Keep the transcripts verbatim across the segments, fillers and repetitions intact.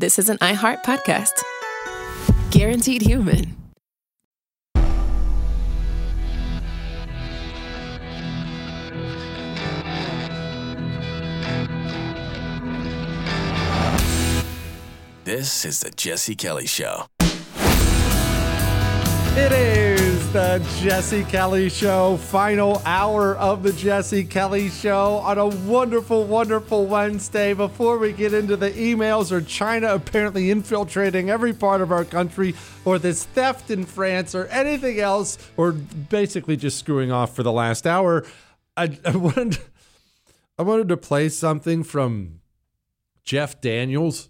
this is an iHeart podcast. Guaranteed Human. This is the Jesse Kelly Show. It is the Jesse Kelly Show, final hour of the Jesse Kelly Show on a wonderful, wonderful Wednesday. Before we get into the emails or China apparently infiltrating every part of our country, or this theft in France, or anything else, or basically just screwing off for the last hour, I, I wanted, I wanted to play something from Jeff Daniels.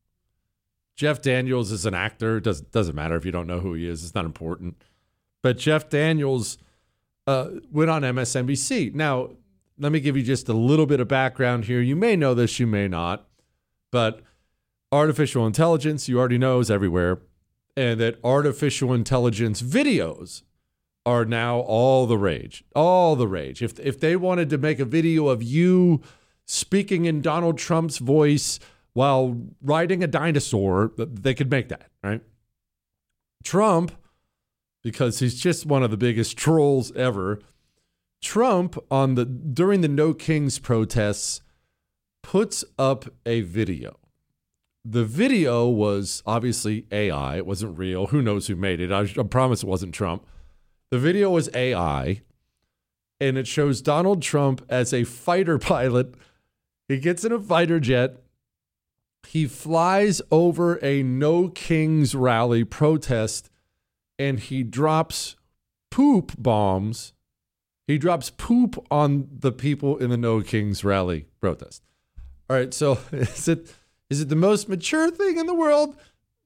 Jeff Daniels is an actor. Does, doesn't matter if you don't know who he is. It's not important. But Jeff Daniels uh, went on M S N B C. Now, let me give you just a little bit of background here. You may know this, you may not. But artificial intelligence, you already know, is everywhere. And that artificial intelligence videos are now all the rage. All the rage. If, if they wanted to make a video of you speaking in Donald Trump's voice while riding a dinosaur, they could make that, right? Trump, because he's just one of the biggest trolls ever, Trump, on the during the No Kings protests, puts up a video. The video was obviously A I. It wasn't real. Who knows who made it? I, I promise it wasn't Trump. The video was A I, and it shows Donald Trump as a fighter pilot. He gets in a fighter jet. He flies over a No Kings rally protest, and he drops poop bombs. He drops poop on the people in the No Kings rally protest. All right, so is it is it the most mature thing in the world?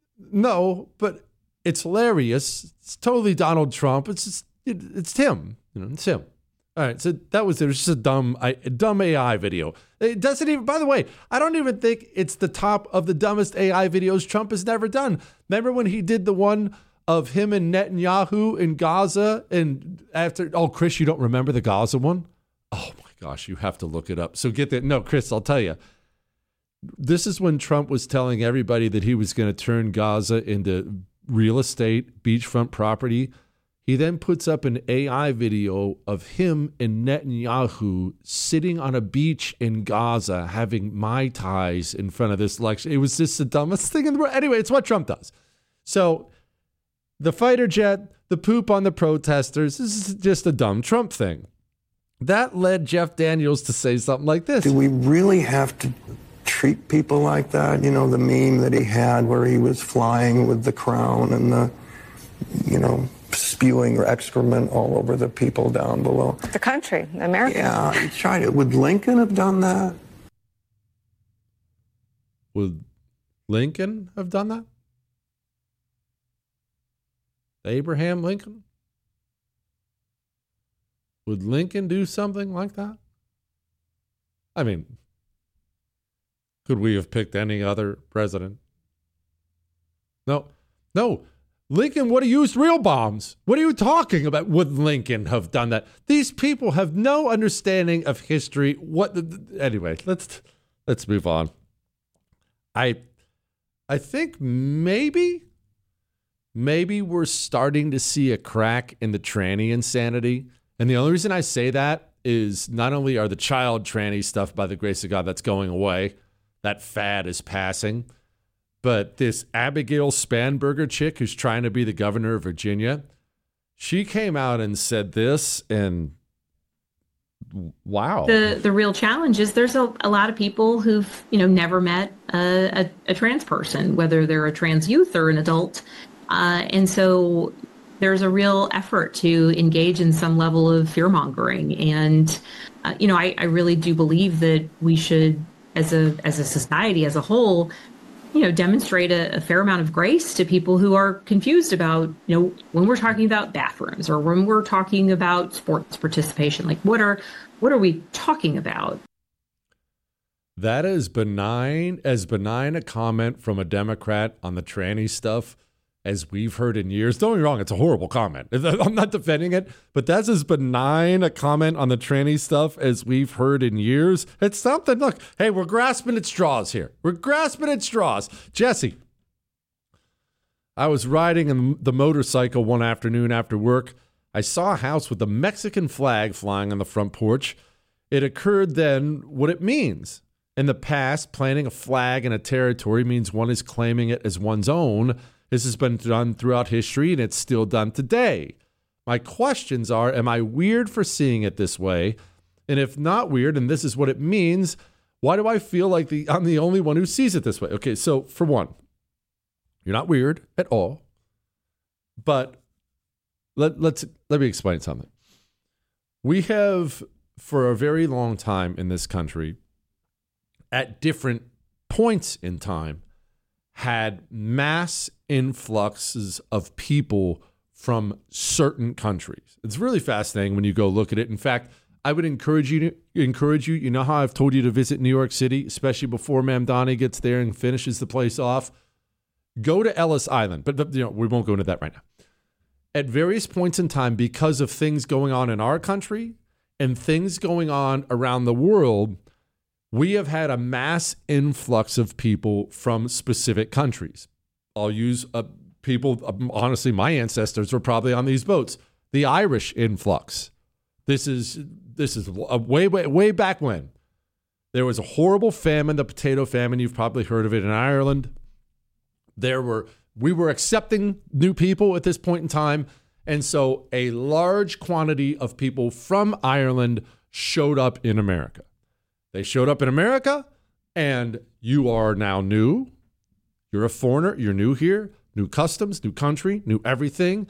No, but it's hilarious. It's totally Donald Trump. It's just, it, it's him. You know, it's him. All right, so that was, it was just a dumb, a dumb A I video. It doesn't even, by the way, I don't even think it's the top of the dumbest A I videos Trump has never done. Remember when he did the one of him and Netanyahu in Gaza, and after, oh, Chris, you don't remember the Gaza one? Oh my gosh, you have to look it up. So get that. No, Chris, I'll tell you. This is when Trump was telling everybody that he was going to turn Gaza into real estate, beachfront property. He then puts up an A I video of him and Netanyahu sitting on a beach in Gaza having Mai Tais in front of this lecture. It was just the dumbest thing in the world. Anyway, it's what Trump does. So the fighter jet, the poop on the protesters, this is just a dumb Trump thing. That led Jeff Daniels to say something like this. Do we really have to treat people like that? You know, the meme that he had where he was flying with the crown and the, you know, spewing excrement all over the people down below. The country, America. Yeah, he tried it. Would Lincoln have done that? Would Lincoln have done that? Abraham Lincoln? Would Lincoln do something like that? I mean, could we have picked any other president? No, no. Lincoln would have used real bombs. What are you talking about? Would Lincoln have done that? These people have no understanding of history. What? The, anyway, let's let's move on. I I think maybe maybe we're starting to see a crack in the tranny insanity. And the only reason I say that is not only are the child tranny stuff, by the grace of God, that's going away. That fad is passing. But this Abigail Spanberger chick who's trying to be the governor of Virginia, she came out and said this, and wow. The the real challenge is there's a, a lot of people who've, you know, never met a, a, a trans person, whether they're a trans youth or an adult. Uh, and so there's a real effort to engage in some level of fear mongering. And, uh, you know, I, I really do believe that we should, as a as a society as a whole, you know, demonstrate a, a fair amount of grace to people who are confused about, you know, when we're talking about bathrooms or when we're talking about sports participation, like what are what are we talking about? That is benign, as benign a comment from a Democrat on the tranny stuff as we've heard in years. Don't get me wrong, it's a horrible comment. I'm not defending it, but that's as benign a comment on the tranny stuff as we've heard in years. It's something, look, hey, we're grasping at straws here. We're grasping at straws. Jesse, I was riding in the motorcycle one afternoon after work. I saw a house with a Mexican flag flying on the front porch. It occurred then what it means. In the past, planting a flag in a territory means one is claiming it as one's own. This has been done throughout history, and it's still done today. My questions are, am I weird for seeing it this way? And if not weird, and this is what it means, why do I feel like the, I'm the only one who sees it this way? Okay, so for one, you're not weird at all. But let, let's let me explain something. We have, for a very long time in this country, at different points in time, had mass influxes of people from certain countries. It's really fascinating when you go look at it. In fact, I would encourage you to encourage you. You know how I've told you to visit New York City, especially before Mamdani gets there and finishes the place off. Go to Ellis Island, but you know we won't go into that right now. At various points in time, because of things going on in our country and things going on around the world, we have had a mass influx of people from specific countries. I'll use uh, people, uh, honestly, my ancestors were probably on these boats. The Irish influx. This is this is a way, way, way back when. There was a horrible famine, the potato famine. You've probably heard of it in Ireland. There were, we were accepting new people at this point in time. And so a large quantity of people from Ireland showed up in America. They showed up in America, and you are now new. You're a foreigner. You're new here. New customs, new country, new everything.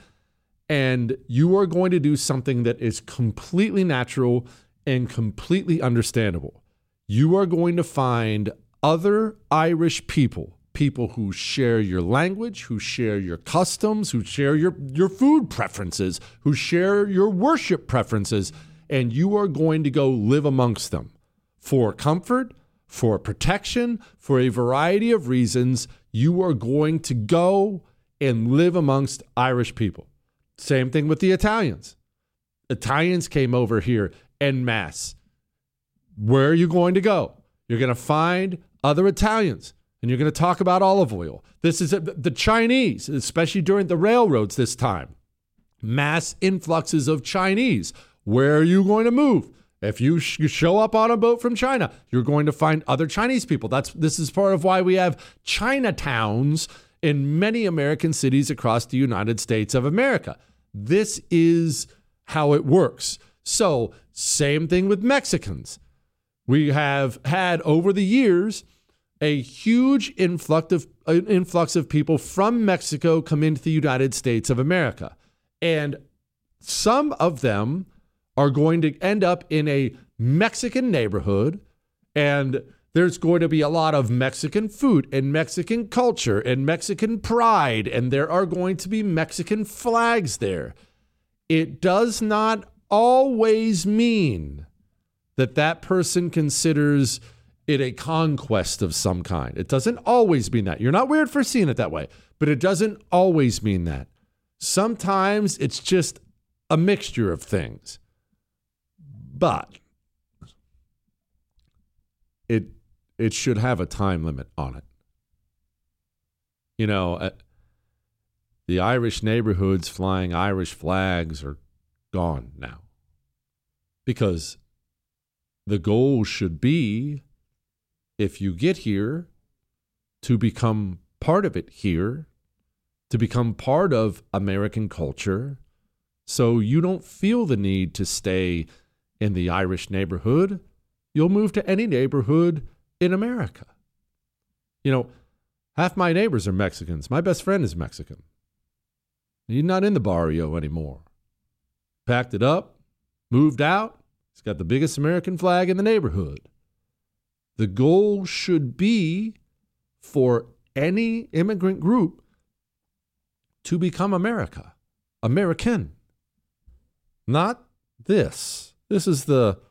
And you are going to do something that is completely natural and completely understandable. You are going to find other Irish people, people who share your language, who share your customs, who share your, your food preferences, who share your worship preferences, and you are going to go live amongst them. For comfort, for protection, for a variety of reasons, you are going to go and live amongst Irish people. Same thing with the Italians. Italians came over here en masse. Where are you going to go? You're going to find other Italians, and you're going to talk about olive oil. This is a, the Chinese, especially during the railroads this time. Mass influxes of Chinese. Where are you going to move? If you, sh- you show up on a boat from China, you're going to find other Chinese people. That's this is part of why we have Chinatowns in many American cities across the United States of America. This is how it works. So, same thing with Mexicans. We have had over the years a huge influx of uh, influx of people from Mexico come into the United States of America, and some of them are going to end up in a Mexican neighborhood, and there's going to be a lot of Mexican food and Mexican culture and Mexican pride, and there are going to be Mexican flags there. It does not always mean that that person considers it a conquest of some kind. It doesn't always mean that. You're not weird for seeing it that way, but it doesn't always mean that. Sometimes it's just a mixture of things. But it it should have a time limit on it. You know, uh, the Irish neighborhoods flying Irish flags are gone now. Because the goal should be, if you get here, to become part of it here, to become part of American culture, so you don't feel the need to stay in the Irish neighborhood. You'll move to any neighborhood in America. You know, half my neighbors are Mexicans. My best friend is Mexican. He's not in the barrio anymore. Packed it up, moved out. He's got the biggest American flag in the neighborhood. The goal should be for any immigrant group to become America, American. Not this. This is the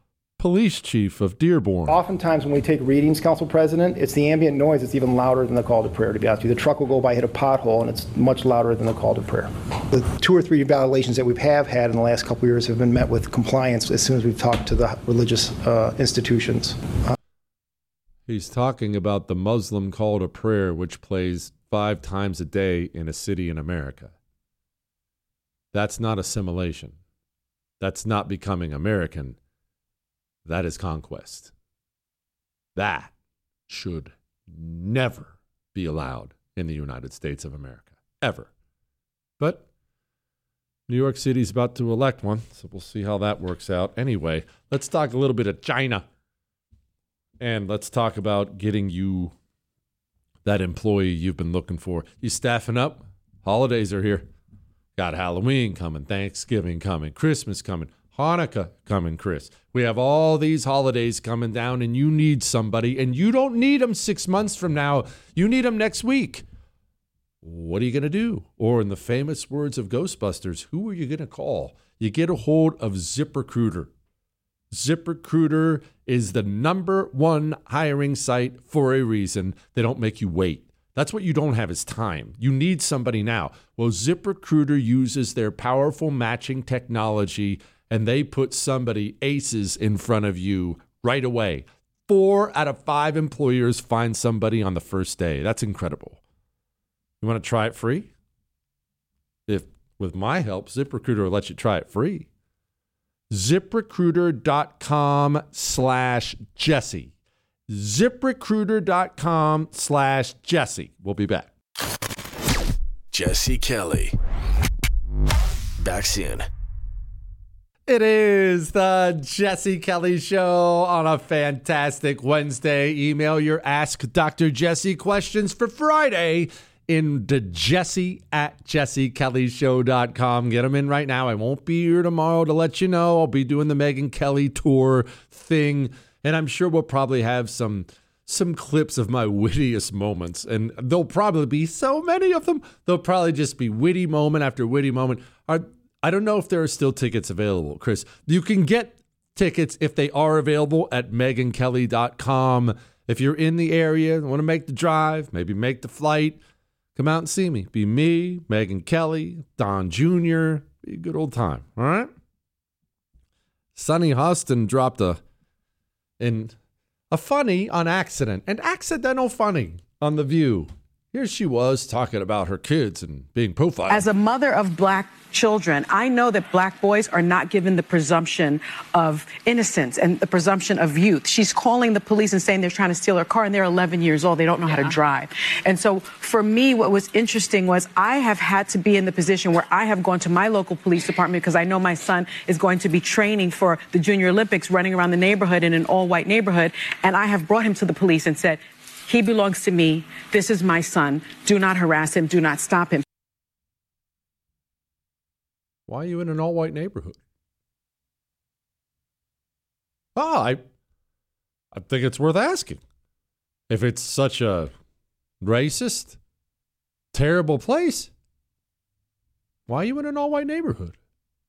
police chief of Dearborn. Oftentimes when we take readings, Council President, it's the ambient noise that's even louder than the call to prayer, to be honest with you. The truck will go by, hit a pothole, and it's much louder than the call to prayer. The two or three violations that we have had in the last couple of years have been met with compliance as soon as we've talked to the religious uh, institutions. Uh, He's talking about the Muslim call to prayer, which plays five times a day in a city in America. That's not assimilation. That's not becoming American. That is conquest. That should never be allowed in the United States of America, ever. But New York City's about to elect one, so we'll see how that works out. Anyway, let's talk a little bit of China. And let's talk about getting you that employee you've been looking for. You staffing up? Holidays are here. Got Halloween coming, Thanksgiving coming, Christmas coming, Hanukkah coming, Chris. We have all these holidays coming down, and you need somebody, and you don't need them six months from now. You need them next week. What are you going to do? Or in the famous words of Ghostbusters, who are you going to call? You get a hold of ZipRecruiter. ZipRecruiter is the number one hiring site for a reason. They don't make you wait. That's what you don't have is time. You need somebody now. Well, ZipRecruiter uses their powerful matching technology, and they put somebody aces in front of you right away. Four out of five employers find somebody on the first day. That's incredible. You want to try it free? If with my help, ZipRecruiter will let you try it free. ZipRecruiter.com slash Jesse. ZipRecruiter.com slash Jesse. We'll be back. Jesse Kelly. Back soon. It is the Jesse Kelly Show on a fantastic Wednesday. Email your Ask Doctor Jesse questions for Friday into Jesse at jesse kelly show dot com. Get them in right now. I won't be here tomorrow to let you know. I'll be doing the Megyn Kelly tour thing, and I'm sure we'll probably have some some clips of my wittiest moments, and there'll probably be so many of them. They'll probably just be witty moment after witty moment. Are, I don't know if there are still tickets available, Chris. You can get tickets if they are available at megyn kelly dot com. If you're in the area, want to make the drive, maybe make the flight, come out and see me. Be me, Megyn Kelly, Don Junior Be a good old time, all right? Sunny Hostin dropped a in a funny on accident, an accidental funny on The View. Here she was talking about her kids and being profiled. As a mother of black children, I know that black boys are not given the presumption of innocence and the presumption of youth. She's calling the police and saying they're trying to steal her car, and they're eleven years old. They don't know yeah. how to drive. And so for me, what was interesting was I have had to be in the position where I have gone to my local police department because I know my son is going to be training for the Junior Olympics, running around the neighborhood in an all-white neighborhood. And I have brought him to the police and said, he belongs to me. This is my son. Do not harass him. Do not stop him. Why are you in an all-white neighborhood? Oh, I, I think it's worth asking. If it's such a racist, terrible place, why are you in an all-white neighborhood?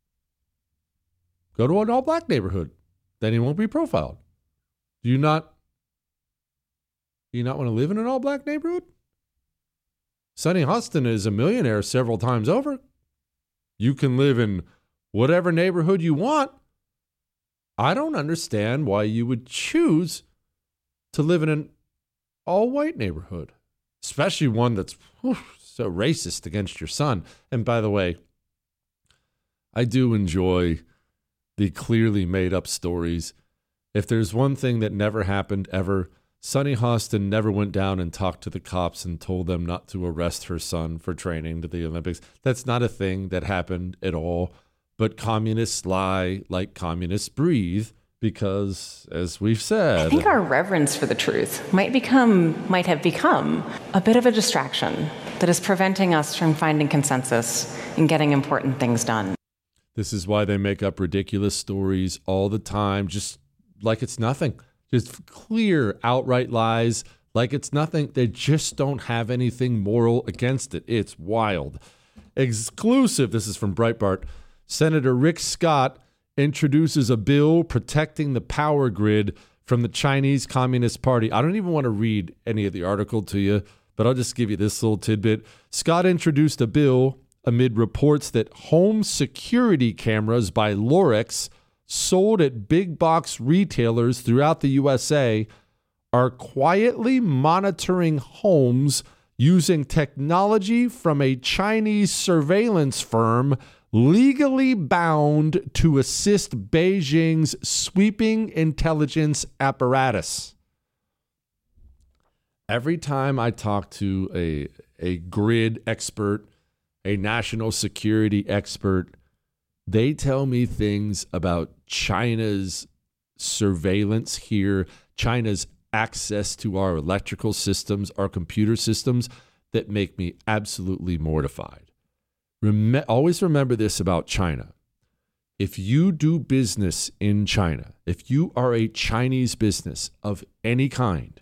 Go to an all-black neighborhood. Then he won't be profiled. Do you not... Do you not want to live in an all-black neighborhood? Sunny Hostin is a millionaire several times over. You can live in whatever neighborhood you want. I don't understand why you would choose to live in an all-white neighborhood, especially one that's whew, so racist against your son. And by the way, I do enjoy the clearly made-up stories. If there's one thing that never happened ever, Sunny Hostin never went down and talked to the cops and told them not to arrest her son for training to the Olympics. That's not a thing that happened at all. But communists lie like communists breathe because, as we've said... I think our reverence for the truth might become, might have become a bit of a distraction that is preventing us from finding consensus and getting important things done. This is why they make up ridiculous stories all the time, just like it's nothing. Just clear, outright lies like it's nothing. They just don't have anything moral against it. It's wild. Exclusive, this is from Breitbart. Senator Rick Scott introduces a bill protecting the power grid from the Chinese Communist Party. I don't even want to read any of the article to you, but I'll just give you this little tidbit. Scott introduced a bill amid reports that home security cameras by Lorex, sold at big box retailers throughout the U S A, are quietly monitoring homes using technology from a Chinese surveillance firm legally bound to assist Beijing's sweeping intelligence apparatus. Every time I talk to a, a grid expert, a national security expert, they tell me things about China's surveillance here, China's access to our electrical systems, our computer systems, that make me absolutely mortified. Rem- always remember this about China. If you do business in China, if you are a Chinese business of any kind,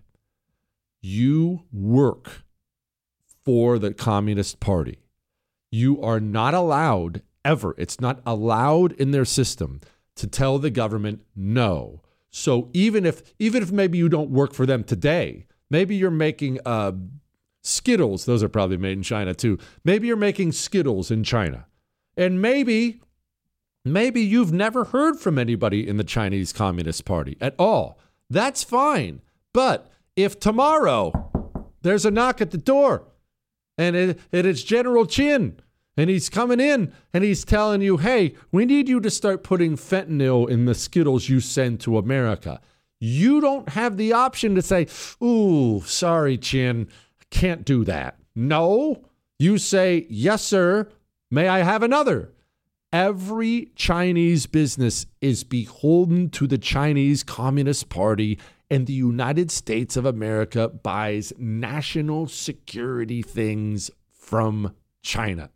you work for the Communist Party. You are not allowed ever, it's not allowed in their system to tell the government no. So even if even if maybe you don't work for them today, maybe you're making uh, Skittles, those are probably made in China too. Maybe you're making Skittles in China. And maybe, maybe you've never heard from anybody in the Chinese Communist Party at all. That's fine. But if tomorrow there's a knock at the door and it, it is General Chin, and he's coming in and he's telling you, hey, we need you to start putting fentanyl in the Skittles you send to America. You don't have the option to say, ooh, sorry, Chin, can't do that. No, you say, yes, sir. May I have another? Every Chinese business is beholden to the Chinese Communist Party, and the United States of America buys national security things from China.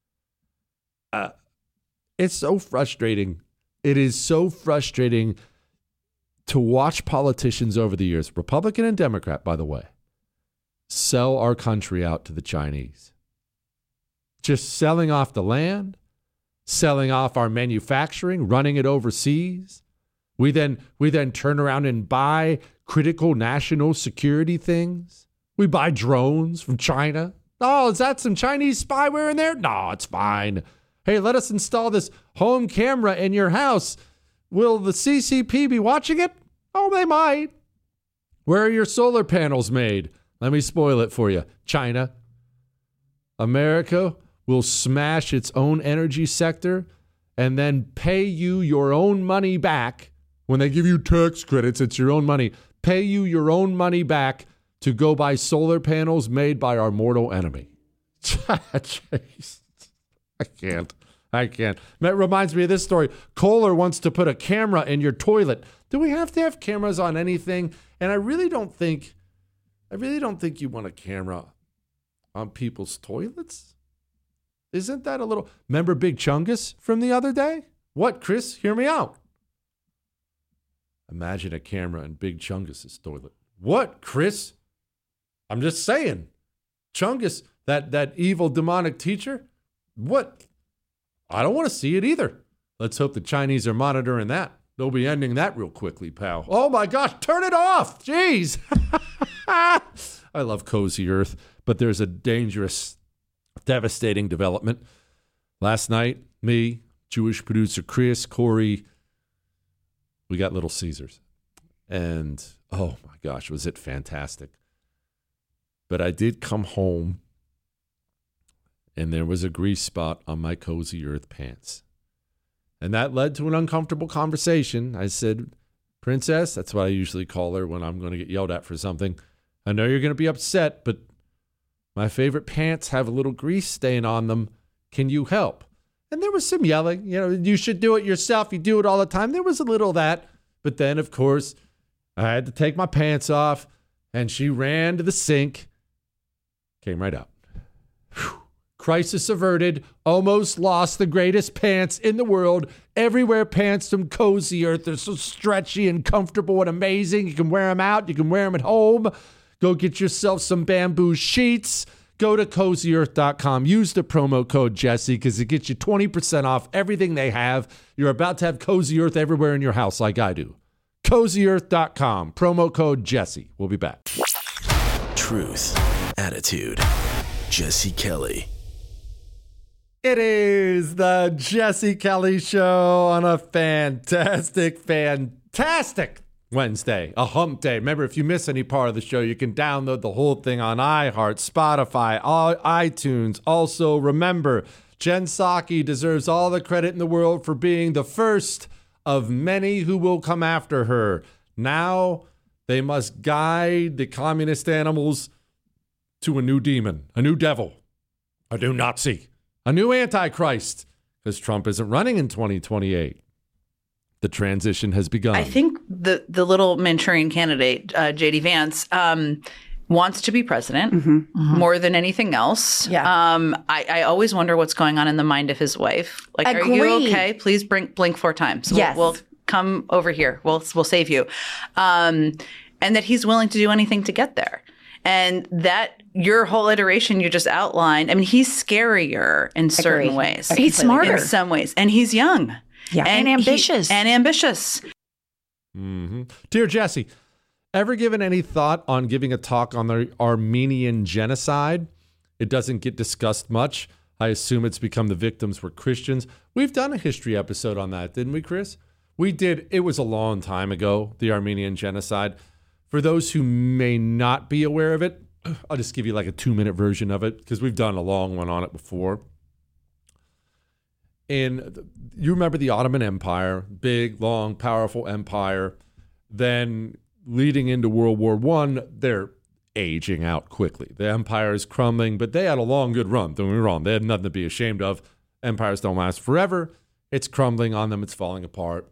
Uh, it's so frustrating. It is so frustrating to watch politicians over the years, Republican and Democrat, by the way, sell our country out to the Chinese. Just selling off the land, selling off our manufacturing, running it overseas. We then we then turn around and buy critical national security things. We buy drones from China. Oh, is that some Chinese spyware in there? No, it's fine. Hey, let us install this home camera in your house. Will the C C P be watching it? Oh, they might. Where are your solar panels made? Let me spoil it for you. China. America will smash its own energy sector and then pay you your own money back. When they give you tax credits, it's your own money. Pay you your own money back to go buy solar panels made by our mortal enemy. Jeez. I can't. I can't. That reminds me of this story. Kohler wants to put a camera in your toilet. Do we have to have cameras on anything? And I really don't think, I really don't think you want a camera on people's toilets. Isn't that a little... Remember Big Chungus from the other day? What, Chris? Hear me out. Imagine a camera in Big Chungus's toilet. What, Chris? I'm just saying. Chungus, that, that evil demonic teacher? What? I don't want to see it either. Let's hope the Chinese are monitoring that. They'll be ending that real quickly, pal. Oh my gosh, turn it off. Jeez. I love Cozy Earth, but there's a dangerous, devastating development. Last night, me, Jewish producer Chris, Corey, we got Little Caesars. And oh my gosh, was it fantastic. But I did come home and there was a grease spot on my Cozy Earth pants. And that led to an uncomfortable conversation. I said, Princess, that's what I usually call her when I'm going to get yelled at for something. I know you're going to be upset, but my favorite pants have a little grease stain on them. Can you help? And there was some yelling. You know, you should do it yourself. You do it all the time. There was a little of that. But then, of course, I had to take my pants off, and she ran to the sink, came right out. Whew. Crisis averted, almost lost the greatest pants in the world. Everywhere pants from Cozy Earth. They're so stretchy and comfortable and amazing. You can wear them out. You can wear them at home. Go get yourself some bamboo sheets. go to cozy earth dot com. Use the promo code Jesse because it gets you twenty percent off everything they have. You're about to have Cozy Earth everywhere in your house like I do. cozy earth dot com. Promo code Jesse. We'll be back. Truth, attitude, Jesse Kelly. It is the Jesse Kelly Show on a fantastic, fantastic Wednesday, a hump day. Remember, if you miss any part of the show, you can download the whole thing on iHeart, Spotify, iTunes. Also, remember, Jen Psaki deserves all the credit in the world for being the first of many who will come after her. Now, they must guide the communist animals to a new demon, a new devil, a new Nazi, a new Antichrist, because Trump isn't running in twenty twenty-eight. The transition has begun. I think the, the little Manchurian candidate, uh, J D Vance, um, wants to be president mm-hmm. Mm-hmm. more than anything else. Yeah. Um, I, I always wonder what's going on in the mind of his wife. Like, Agreed. Are you okay? Please blink, blink four times. We'll, Yes. we'll come over here. We'll we'll save you. Um, and that he's willing to do anything to get there. And that your whole iteration you just outlined, I mean, he's scarier in certain Agreed. ways. He's smarter. In some ways. And he's young. Yeah. And, he- ambitious. and ambitious. Mm-hmm. Dear Jesse, ever given any thought on giving a talk on the Armenian genocide? It doesn't get discussed much. I assume it's become the victims were Christians. We've done a history episode on that, didn't we, Chris? We did. It was a long time ago, the Armenian genocide. For those who may not be aware of it, I'll just give you like a two-minute version of it because we've done a long one on it before. And you remember the Ottoman Empire, big, long, powerful empire. Then leading into World War One, they're aging out quickly. The empire is crumbling, but they had a long, good run. Don't get me wrong. They had nothing to be ashamed of. Empires don't last forever. It's crumbling on them. It's falling apart.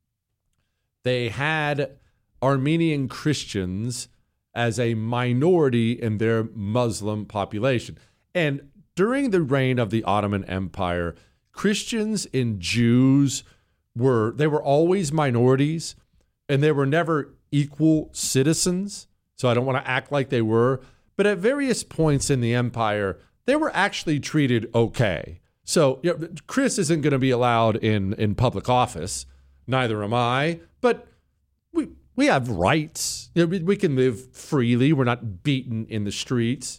They had Armenian Christians as a minority in their Muslim population. And during the reign of the Ottoman Empire, Christians and Jews were, they were always minorities, and they were never equal citizens. So I don't want to act like they were. But at various points in the empire, they were actually treated okay. So you know, Chris isn't going to be allowed in, in public office. Neither am I. But we we have rights. You know, we, we can live freely. We're not beaten in the streets.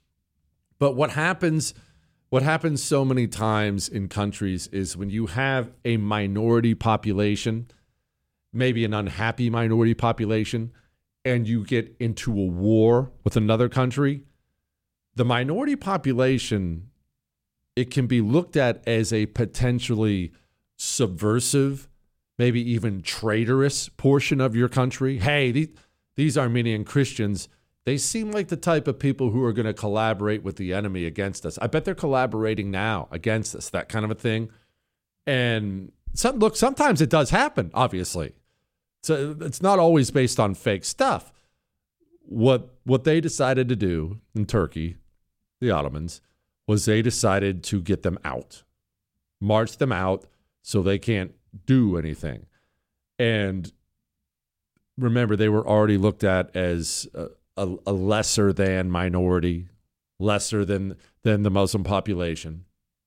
But what happens, what happens so many times in countries is when you have a minority population, maybe an unhappy minority population, and you get into a war with another country, the minority population, it can be looked at as a potentially subversive, maybe even traitorous portion of your country. Hey, these, these Armenian Christians, they seem like the type of people who are going to collaborate with the enemy against us. I bet they're collaborating now against us, that kind of a thing. And some, look, sometimes it does happen, obviously. So it's not always based on fake stuff. What what they decided to do in Turkey, the Ottomans, was they decided to get them out, march them out so they can't do anything. And remember, they were already looked at as a, a, a lesser than minority, lesser than than the Muslim population.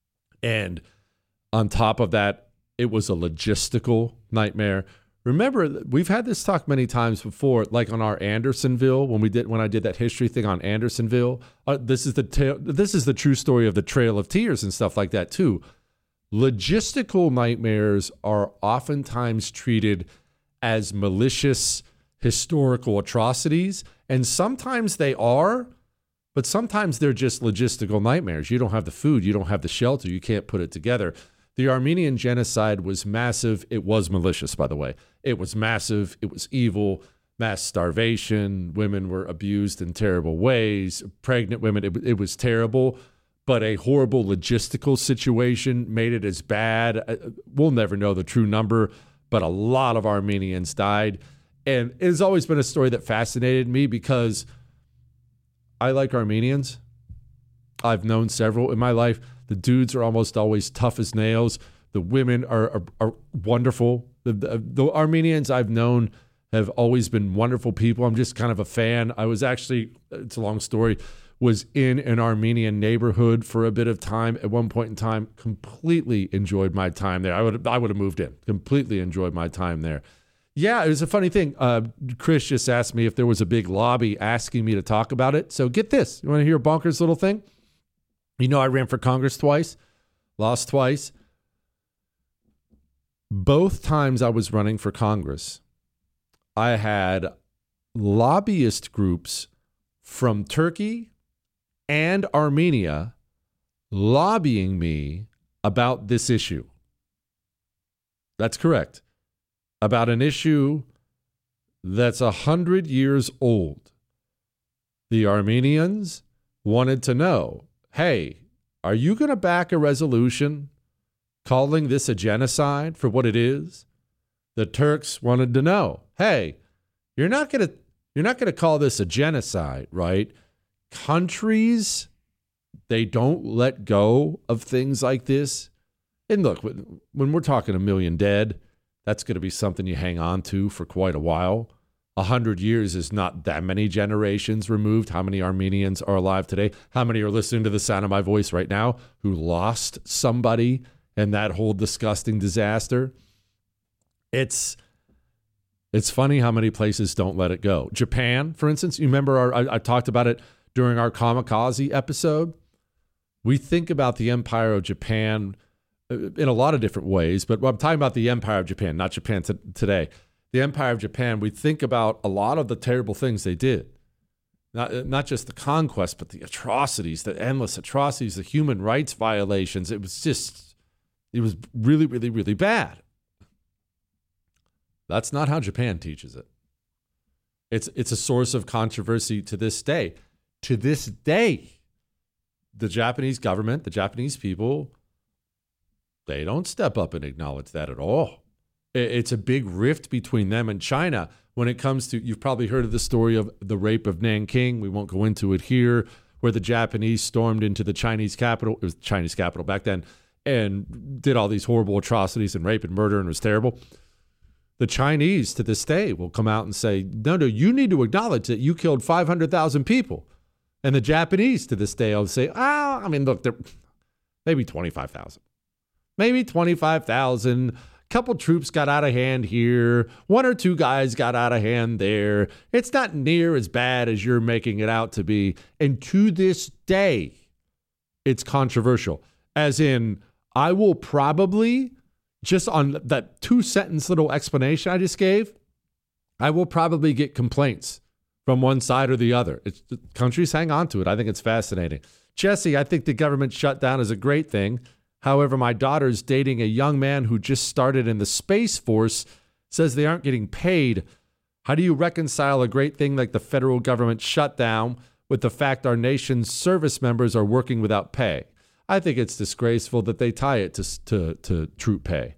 And on top of that, it was a logistical nightmare. Remember, we've had this talk many times before, like on our Andersonville, when we did when I did that history thing on Andersonville. Uh, this is the ta- this is the true story of the Trail of Tears and stuff like that too. Logistical nightmares are oftentimes treated as malicious historical atrocities, and sometimes they are, but sometimes they're just logistical nightmares. You don't have the food, you don't have the shelter, you can't put it together. The Armenian genocide was massive. It was malicious, by the way. It was massive. It was evil. Mass starvation. Women were abused in terrible ways. Pregnant women. It, it was terrible. But a horrible logistical situation made it as bad. We'll never know the true number, but a lot of Armenians died. And it has always been a story that fascinated me because I like Armenians. I've known several in my life. The dudes are almost always tough as nails. The women are are, are wonderful. The, the, the Armenians I've known have always been wonderful people. I'm just kind of a fan. I was actually, it's a long story, was in an Armenian neighborhood for a bit of time at one point in time. Completely enjoyed my time there. I would I would have moved in. Completely enjoyed my time there. Yeah, it was a funny thing. Uh, Chris just asked me if there was a big lobby asking me to talk about it. So get this. You want to hear a bonkers little thing? You know, I ran for Congress twice, lost twice. Both times I was running for Congress, I had lobbyist groups from Turkey and Armenia lobbying me about this issue. That's correct. About an issue that's a hundred years old. The Armenians wanted to know, hey, are you going to back a resolution calling this a genocide for what it is? The Turks wanted to know, hey, you're not going to you're not going to call this a genocide, right? Countries, they don't let go of things like this. And look, when we're talking a million dead, that's going to be something you hang on to for quite a while. A hundred years is not that many generations removed. How many Armenians are alive today? How many are listening to the sound of my voice right now who lost somebody in that whole disgusting disaster? It's it's funny how many places don't let it go. Japan, for instance, you remember our, I, I talked about it during our Kamikaze episode. We think about the Empire of Japan in a lot of different ways, but I'm talking about the Empire of Japan, not Japan t- today. The Empire of Japan, we think about a lot of the terrible things they did. Not, not just the conquest, but the atrocities, the endless atrocities, the human rights violations. It was just, it was really, really, really bad. That's not how Japan teaches it. It's, it's a source of controversy to this day. To this day, the Japanese government, the Japanese people, they don't step up and acknowledge that at all. It's a big rift between them and China when it comes to, you've probably heard of the story of the rape of Nanking. We won't go into it here, where the Japanese stormed into the Chinese capital. It was the Chinese capital back then, and did all these horrible atrocities and rape and murder, and it was terrible. The Chinese to this day will come out and say, no, no, you need to acknowledge that you killed five hundred thousand people. And the Japanese to this day will say, oh, I mean, look, they're maybe twenty-five thousand. Maybe twenty-five thousand. Couple troops got out of hand here. One or two guys got out of hand there. It's not near as bad as you're making it out to be. And to this day, it's controversial. As in, I will probably, just on that two-sentence little explanation I just gave, I will probably get complaints from one side or the other. It's, countries hang on to it. I think it's fascinating. Jesse, I think the government shutdown is a great thing. However, my daughter's dating a young man who just started in the Space Force, says they aren't getting paid. How do you reconcile a great thing like the federal government shutdown with the fact our nation's service members are working without pay? I think it's disgraceful that they tie it to, to, to troop pay.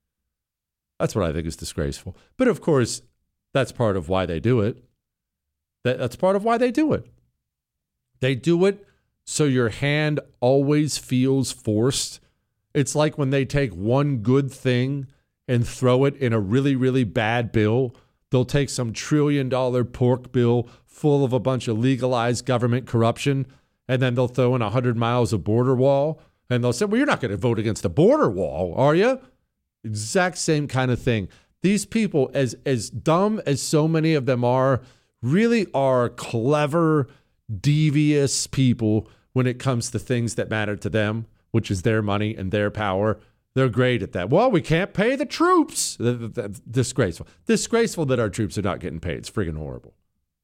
That's what I think is disgraceful. But of course, that's part of why they do it. That, that's part of why they do it. They do it so your hand always feels forced. It's like when they take one good thing and throw it in a really, really bad bill. They'll take some trillion dollar pork bill full of a bunch of legalized government corruption, and then they'll throw in one hundred miles of border wall, and they'll say, well, you're not going to vote against the border wall, are you? Exact same kind of thing. These people, as, as dumb as so many of them are, really are clever, devious people when it comes to things that matter to them, which is their money and their power. They're great at that. Well, we can't pay the troops. Disgraceful. Disgraceful that our troops are not getting paid. It's friggin' horrible.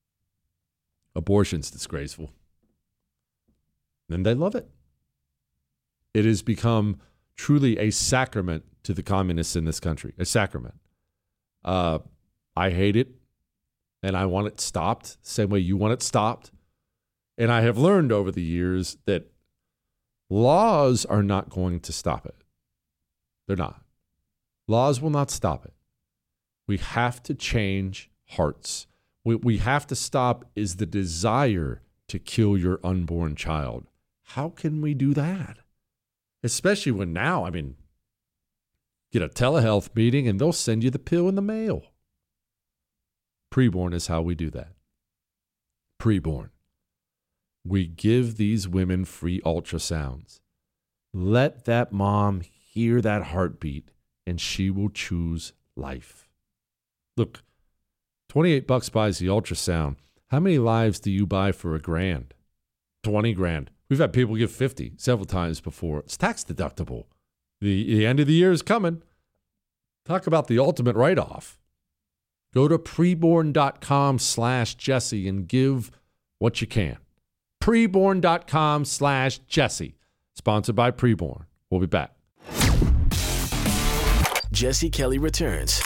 Abortion's disgraceful. And they love it. It has become truly a sacrament to the communists in this country. A sacrament. Uh, I hate it, and I want it stopped, same way you want it stopped. And I have learned over the years that laws are not going to stop it. They're not. Laws will not stop it. We have to change hearts. What we have to stop is the desire to kill your unborn child. How can we do that? Especially when now, I mean, get a telehealth meeting and they'll send you the pill in the mail. Preborn is how we do that. Preborn. We give these women free ultrasounds. Let that mom hear that heartbeat, and she will choose life. Look, twenty-eight bucks buys the ultrasound. How many lives do you buy for a grand? twenty grand. We've had people give fifty several times before. It's tax deductible. The, the end of the year is coming. Talk about the ultimate write-off. Go to preborn.com slash Jesse and give what you can. Preborn.com slash Jesse. Sponsored by Preborn. We'll be back. Jesse Kelly returns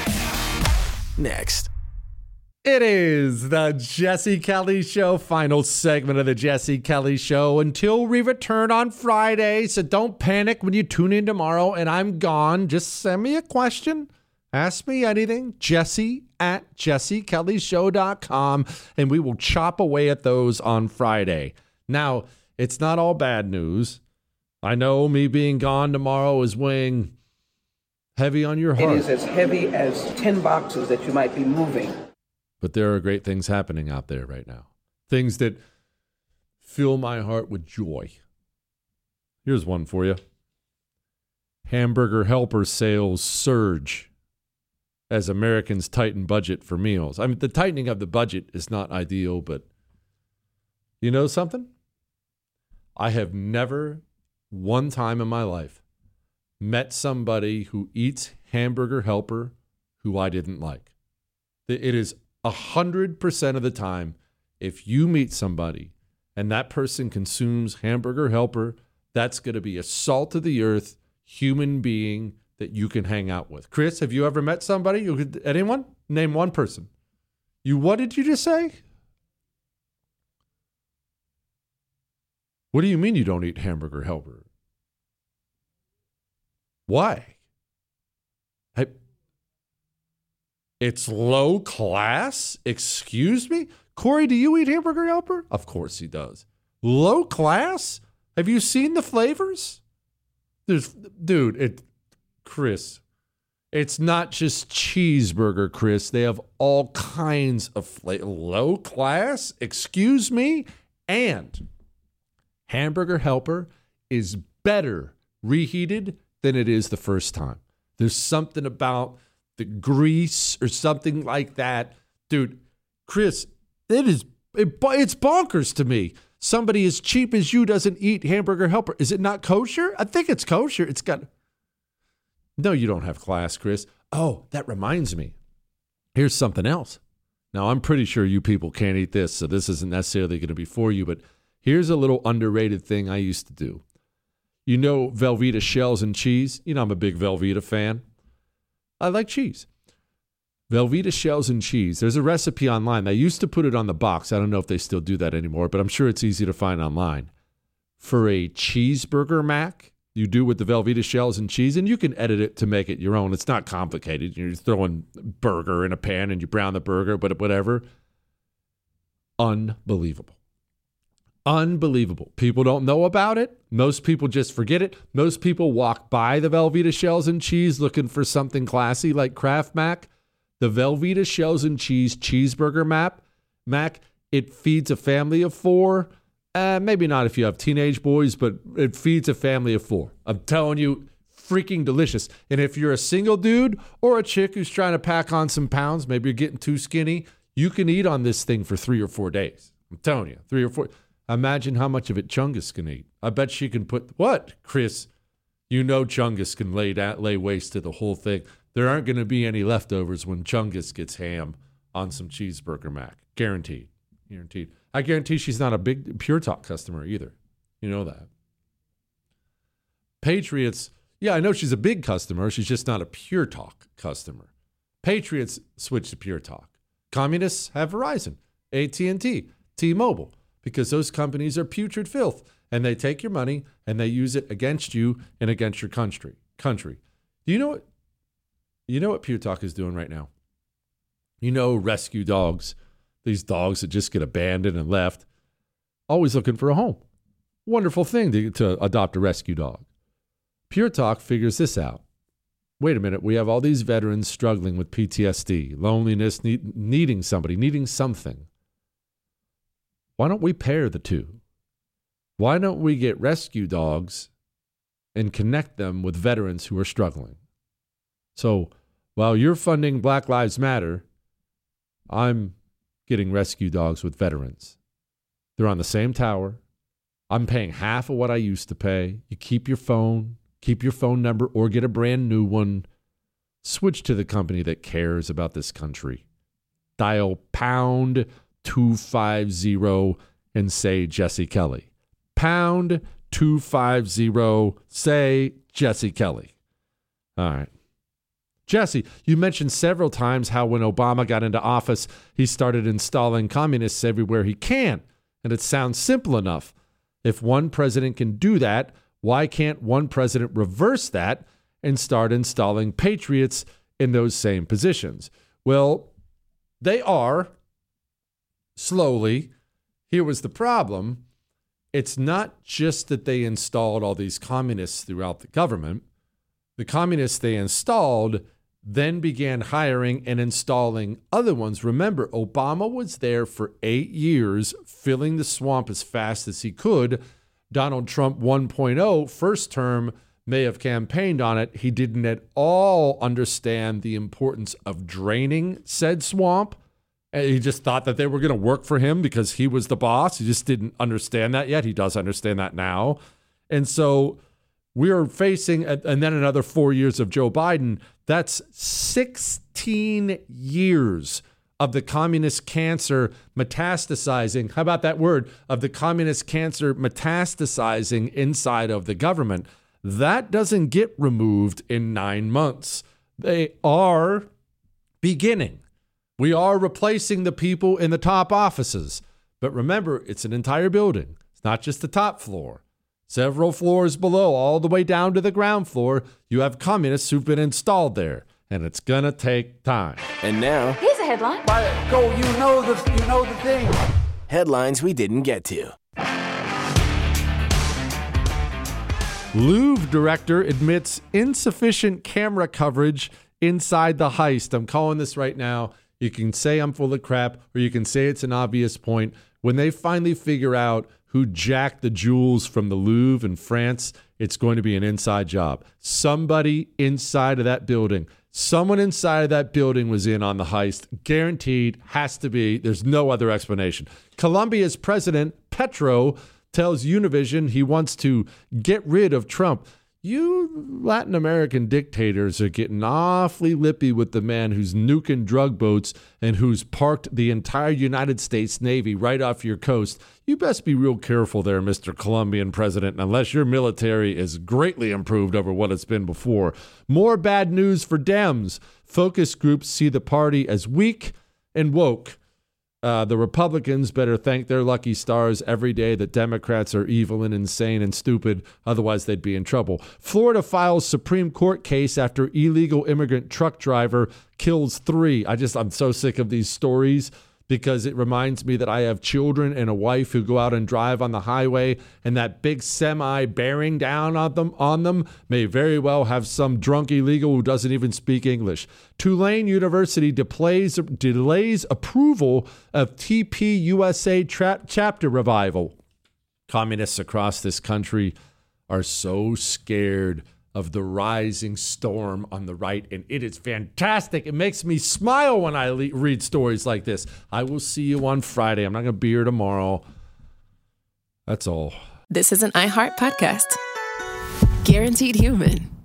next. It is the Jesse Kelly Show, final segment of the Jesse Kelly Show until we return on Friday. So don't panic when you tune in tomorrow and I'm gone. Just send me a question. Ask me anything. Jesse at jesse kelly show dot com, and we will chop away at those on Friday. Now, it's not all bad news. I know me being gone tomorrow is weighing heavy on your heart. It is as heavy as ten boxes that you might be moving. But there are great things happening out there right now. Things that fill my heart with joy. Here's one for you. Hamburger Helper sales surge as Americans tighten budget for meals. I mean, the tightening of the budget is not ideal, but you know something? I have never, one time in my life, met somebody who eats Hamburger Helper who I didn't like. It is one hundred percent of the time, if you meet somebody and that person consumes Hamburger Helper, that's going to be a salt of the earth human being that you can hang out with. Chris, have you ever met somebody? You could, anyone? Name one person. You, what did you just say? What do you mean you don't eat Hamburger Helper? Why? Hey, it's low class? Excuse me? Corey, do you eat Hamburger Helper? Of course he does. Low class? Have you seen the flavors? There's, dude, it... Chris, it's not just cheeseburger, Chris. They have all kinds of flavor. Low class? Excuse me? And Hamburger Helper is better reheated than it is the first time. There's something about the grease or something like that. Dude, Chris, it is it, it's bonkers to me. Somebody as cheap as you doesn't eat Hamburger Helper. Is it not kosher? I think it's kosher. It's got... No, you don't have class, Chris. Oh, that reminds me. Here's something else. Now, I'm pretty sure you people can't eat this, so this isn't necessarily going to be for you, but here's a little underrated thing I used to do. You know Velveeta shells and cheese? You know I'm a big Velveeta fan. I like cheese. Velveeta shells and cheese. There's a recipe online. They used to put it on the box. I don't know if they still do that anymore, but I'm sure it's easy to find online. For a cheeseburger mac, you do with the Velveeta shells and cheese, and you can edit it to make it your own. It's not complicated. You're throwing burger in a pan and you brown the burger, but whatever. Unbelievable. Unbelievable. People don't know about it. Most people just forget it. Most people walk by the Velveeta shells and cheese looking for something classy like Kraft Mac. The Velveeta shells and cheese cheeseburger map, Mac, it feeds a family of four. Uh, maybe not if you have teenage boys, but it feeds a family of four. I'm telling you, freaking delicious. And if you're a single dude or a chick who's trying to pack on some pounds, maybe you're getting too skinny, you can eat on this thing for three or four days. I'm telling you, three or four. Imagine how much of it Chungus can eat. I bet she can put, what, Chris? You know Chungus can lay down, lay waste to the whole thing. There aren't going to be any leftovers when Chungus gets ham on some cheeseburger mac. Guaranteed. Guaranteed. I guarantee she's not a big Pure Talk customer either. You know that. Patriots, yeah, I know she's a big customer. She's just not a Pure Talk customer. Patriots switch to Pure Talk. Communists have Verizon, A T and T, T-Mobile, because those companies are putrid filth, and they take your money and they use it against you and against your country. Country. Do you know what? You know what Pure Talk is doing right now? You know, rescue dogs. These dogs that just get abandoned and left, always looking for a home. Wonderful thing to, to adopt a rescue dog. Pure Talk figures this out. Wait a minute, we have all these veterans struggling with P T S D, loneliness, need, needing somebody, needing something. why don't we pair the two? Why don't we get rescue dogs and connect them with veterans who are struggling? So while you're funding Black Lives Matter, I'm getting rescue dogs with veterans. They're on the same tower. I'm paying half of what I used to pay. You keep your phone, keep your phone number, or get a brand new one. Switch to the company that cares about this country. Dial pound two five zero and say Jesse Kelly. Pound two five zero, say Jesse Kelly. All right. Jesse, you mentioned several times how when Obama got into office, he started installing communists everywhere he can. And it sounds simple enough. If one president can do that, why can't one president reverse that and start installing patriots in those same positions? Well, they are slowly. Here was the problem. It's not just that they installed all these communists throughout the government. The communists they installed then began hiring and installing other ones. Remember, Obama was there for eight years, filling the swamp as fast as he could. Donald Trump one point oh, first term, may have campaigned on it. He didn't at all understand the importance of draining said swamp. And he just thought that they were going to work for him because he was the boss. He just didn't understand that yet. He does understand that now. And so we're facing, and then another four years of Joe Biden. That's sixteen years of the communist cancer metastasizing. How about that word? Of the communist cancer metastasizing inside of the government. That doesn't get removed in nine months. They are beginning. We are replacing the people in the top offices. But remember, it's an entire building. It's not just the top floor. Several floors below, all the way down to the ground floor, you have communists who've been installed there. And it's going to take time. And now, here's a headline. Go, you know the, you know the thing. Headlines we didn't get to. Louvre director admits insufficient camera coverage inside the heist. I'm calling this right now. You can say I'm full of crap, or you can say it's an obvious point. When they finally figure out who jacked the jewels from the Louvre in France, it's going to be an inside job. Somebody inside of that building, someone inside of that building was in on the heist. Guaranteed, has to be. There's no other explanation. Colombia's president, Petro, tells Univision he wants to get rid of Trump. You Latin American dictators are getting awfully lippy with the man who's nuking drug boats and who's parked the entire United States Navy right off your coast. You best be real careful there, Mister Colombian president, unless your military is greatly improved over what it's been before. More bad news for Dems. Focus groups see the party as weak and woke. Uh, the Republicans better thank their lucky stars every day that Democrats are evil and insane and stupid. Otherwise, they'd be in trouble. Florida files Supreme Court case after illegal immigrant truck driver kills three. I just, I'm so sick of these stories because it reminds me that I have children and a wife who go out and drive on the highway, and that big semi bearing down on them, on them may very well have some drunk illegal who doesn't even speak English. Tulane University delays, delays approval of T P U S A tra- chapter revival. Communists across this country are so scared of the rising storm on the right, and it is fantastic. It makes me smile when I le- read stories like this. I will see you on Friday. I'm not going to be here tomorrow. That's all. This is an iHeart podcast. Guaranteed Human.